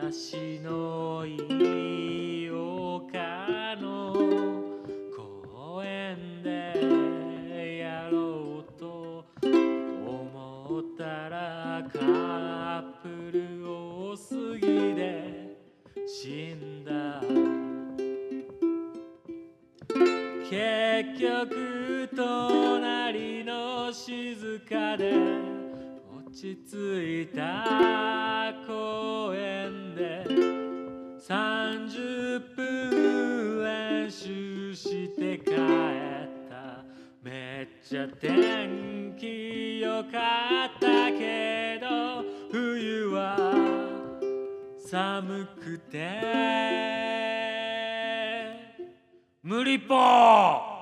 私のいい丘の公園でやろうと思ったらカップルを過ぎで死んだ。結局隣の静かで落ち着いた公園で30分練習して帰った。めっちゃ天気良かったけど冬は寒くて無理ぽー。